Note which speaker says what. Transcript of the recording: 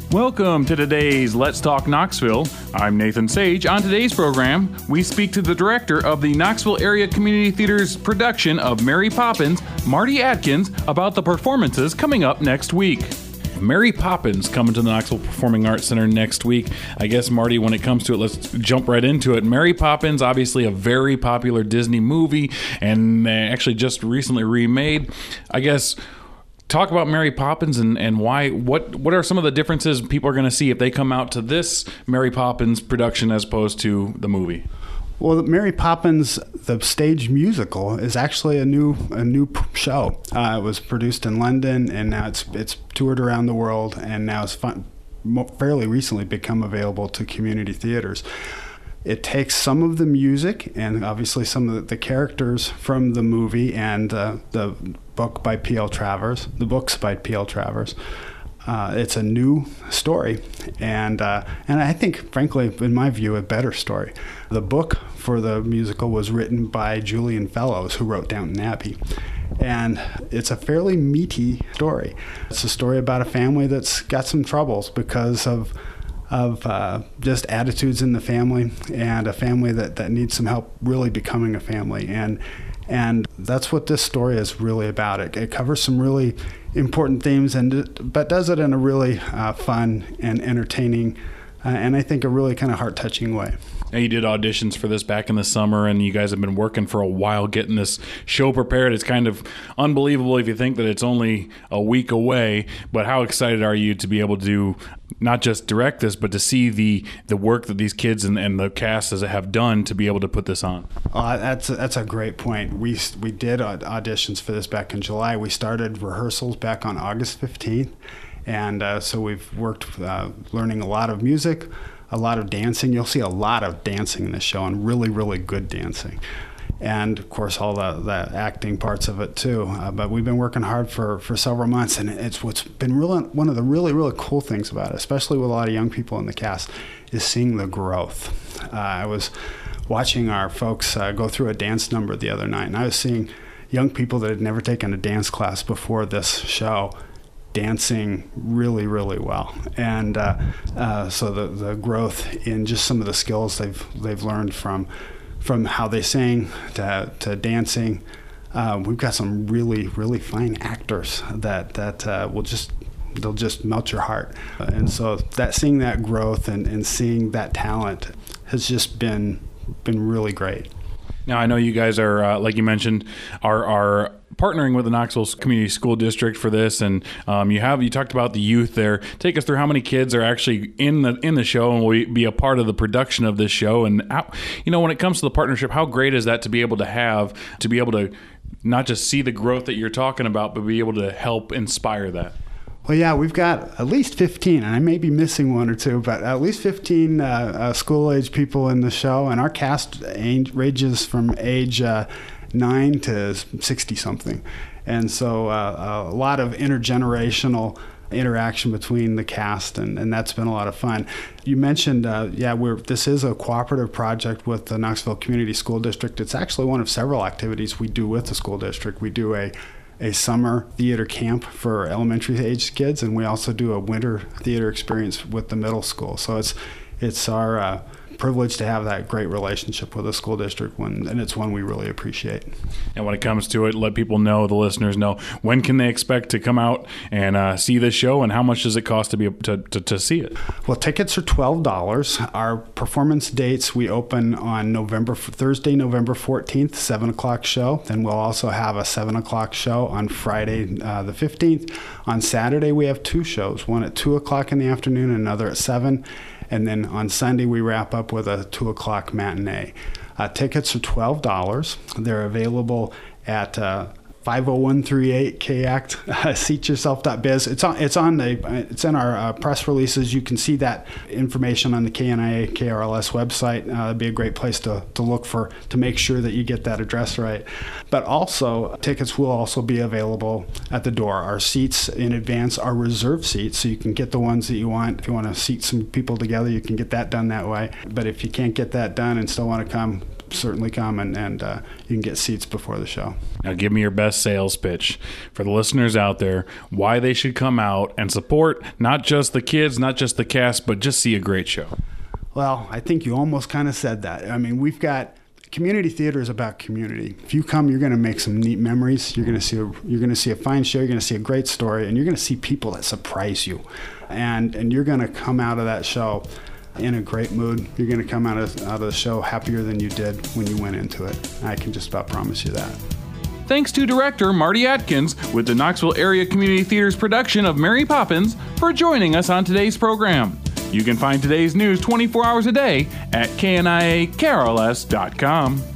Speaker 1: Welcome to today's Let's Talk Knoxville. I'm Nathan Sage. On today's program, we speak to the director of the Knoxville Area Community Theater's production of Mary Poppins, Marty Atkins, about the performances coming up next week. Mary Poppins coming to the Knoxville Performing Arts Center next week. I guess, Marty, when it comes to it, let's jump right into it. Mary Poppins, obviously a very popular Disney movie and actually just recently remade. I guess, talk about Mary Poppins and why. What are some of the differences people are going to see if they come out to this Mary Poppins production as opposed to the movie?
Speaker 2: Well, Mary Poppins, the stage musical, is actually a new show. It was produced in London, and now it's toured around the world, and now it's fairly recently become available to community theaters. It takes some of the music and obviously some of the characters from the movie and the book by P.L. Travers, the books by P.L. Travers. It's a new story, and I think, frankly, in my view, a better story. The book for the musical was written by Julian Fellowes, who wrote Downton Abbey, and it's a fairly meaty story. It's a story about a family that's got some troubles because of just attitudes in the family, and a family that needs some help really becoming a family. And that's what this story is really about. It covers some really important themes, but does it in a really fun and entertaining, and I think a really kind of heart-touching way.
Speaker 1: Now, you did auditions for this back in the summer, and you guys have been working for a while getting this show prepared. It's kind of unbelievable if you think that it's only a week away, but how excited are you to be able to not just direct this, but to see the work that these kids and the cast have done to be able to put this on?
Speaker 2: That's a great point. We did auditions for this back in July. We started rehearsals back on August 15th, and so we've worked learning a lot of music, a lot of dancing. You'll see a lot of dancing in this show, and really, really good dancing. And, of course, all the acting parts of it, too. But we've been working hard for several months, and it's what's been really one of the really, really cool things about it, especially with a lot of young people in the cast, is seeing the growth. I was watching our folks go through a dance number the other night, and I was seeing young people that had never taken a dance class before this show dancing really, really well. And so the growth in just some of the skills they've learned from how they sing to dancing. We've got some really, really fine actors that they'll just melt your heart. And so seeing that growth and seeing that talent has just been really great.
Speaker 1: Now, I know you guys are, like you mentioned, are partnering with the Knoxville Community School District for this, and you talked about the youth there. Take us through how many kids are actually in the show and will be a part of the production of this show, and how, when it comes to the partnership, how great is that to be able to not just see the growth that you're talking about, but be able to help inspire that?
Speaker 2: Well, yeah, we've got at least 15, and I may be missing one or two, but at least 15 school-age people in the show, and our cast ranges from age 9 to 60-something. And so a lot of intergenerational interaction between the cast, and that's been a lot of fun. You mentioned, this is a cooperative project with the Knoxville Community School District. It's actually one of several activities we do with the school district. We do a summer theater camp for elementary age kids, and we also do a winter theater experience with the middle school. So it's our privilege to have that great relationship with the school district, and it's one we really appreciate.
Speaker 1: And when it comes to it, let people know, the listeners know, when can they expect to come out and see this show, and how much does it cost to see it?
Speaker 2: Well, tickets are $12. Our performance dates, we open on Thursday, November 14th, 7 o'clock show. Then we'll also have a 7 o'clock show on Friday, the 15th. On Saturday, we have two shows, one at 2 o'clock in the afternoon and another at 7. And then on Sunday, we wrap up with a 2 o'clock matinee. Tickets are $12. They're available at 50138 KACT, seatyourself.biz. It's in our press releases. You can see that information on the KNIA KRLS website. It'd be a great place to look to make sure that you get that address right. But also, tickets will also be available at the door. Our seats in advance are reserved seats, so you can get the ones that you want. If you want to seat some people together, you can get that done that way. But if you can't get that done and still want to come, certainly come and you can get seats before the show.
Speaker 1: Now give me your best sales pitch for the listeners out there, why they should come out and support not just the kids, not just the cast, but just see a great show.
Speaker 2: Well, I think you almost kind of said that. I mean, we've got community theater is about community. If you come, you're going to make some neat memories. You're going to see a fine show. You're going to see a great story, and you're going to see people that surprise you, and you're going to come out of that show in a great mood. You're going to come out of the show happier than you did when you went into it. I can just about promise you that.
Speaker 1: Thanks to director Marty Atkins with the Knoxville Area Community Theater's production of Mary Poppins for joining us on today's program. You can find today's news 24 hours a day at kniakrls.com.